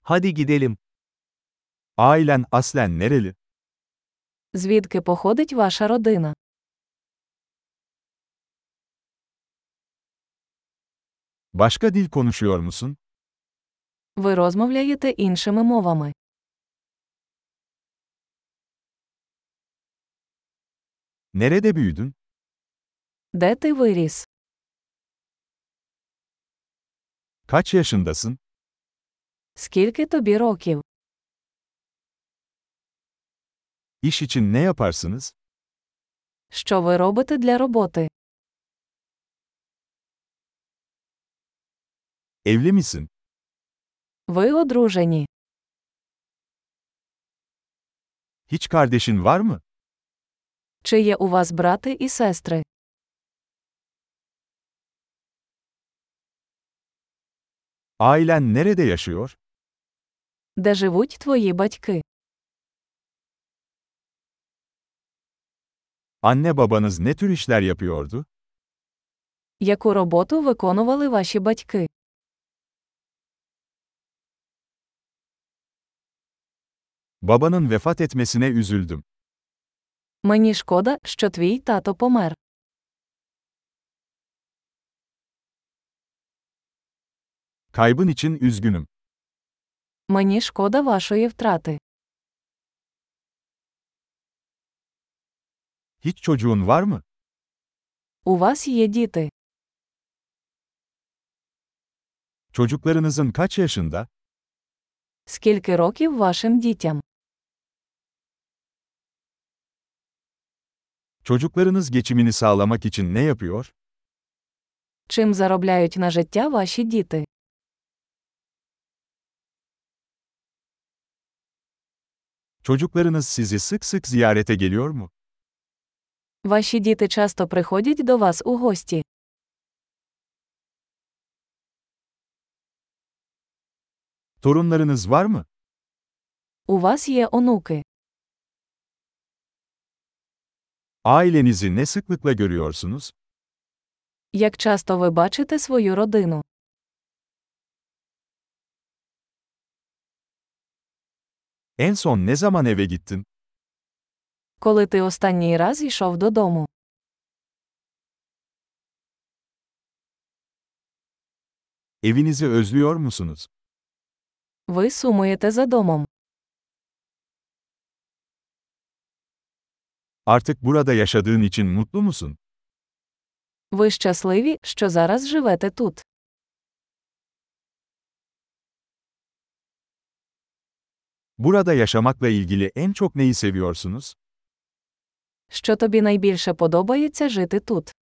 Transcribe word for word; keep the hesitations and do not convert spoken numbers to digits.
Hadi gidelim. Ailen aslen nereli? Звідки походить ваша родина? Başka dil konuşuyor musun? Ви розмовляєте іншими мовами. Nerede büyüdün? Де ти виріс? Kaç yaşındasın? Скільки тобі років? İş için ne yaparsınız? Що ви робите для роботи? Evli misin? Ви одружені. Hiç kardeşin var mı? Чи є у вас брати і сестри? Ailen nerede yaşıyor? Де живуть твої батьки? Anne babanız ne tür işler yapıyordu? Яку роботу виконували ваші батьки? Babanın vefat etmesine üzüldüm. Мені шкода, що твій тато помер. Kaybın için üzgünüm. Мені шкода вашої втрати. Hiç çocuğun var mı? У вас є діти. Çocuklarınızın kaç yaşında? Скільки років вашим дітям? Çocuklarınız geçimini sağlamak için ne yapıyor? Чим заробляють на життя ваші діти? Çocuklarınız sizi sık sık ziyarete geliyor mu? Ваші діти часто приходять до вас у гості. Torunlarınız var mı? У вас є онуки. Ailenizi ne sıklıkla görüyorsunuz? Як часто ви бачите свою родину? En son ne zaman eve gittin? Коли ти останній раз йшов додому? Evinizi özlüyor musunuz? Ви сумуєте за домом. Artık burada yaşadığın için mutlu musun? Ви щасливі, що зараз живете тут. Burada yaşamakla ilgili en çok neyi seviyorsunuz? Що тобі найбільше подобається жити тут?